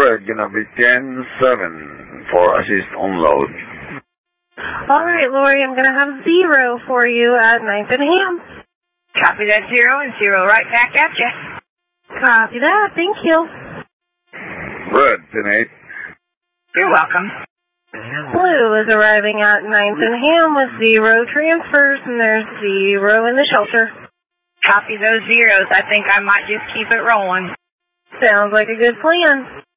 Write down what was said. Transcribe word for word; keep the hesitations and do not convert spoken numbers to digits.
Red, gonna be ten seven for assist unload. All right, Lori, I'm gonna have zero for you at ninth and Ham. Copy that zero and zero right back at you. Copy that, thank you. Red, ten eight. You're welcome. Blue is arriving at ninth and Ham with zero transfers, and there's zero in the shelter. Copy those zeros. I think I might just keep it rolling. Sounds like a good plan.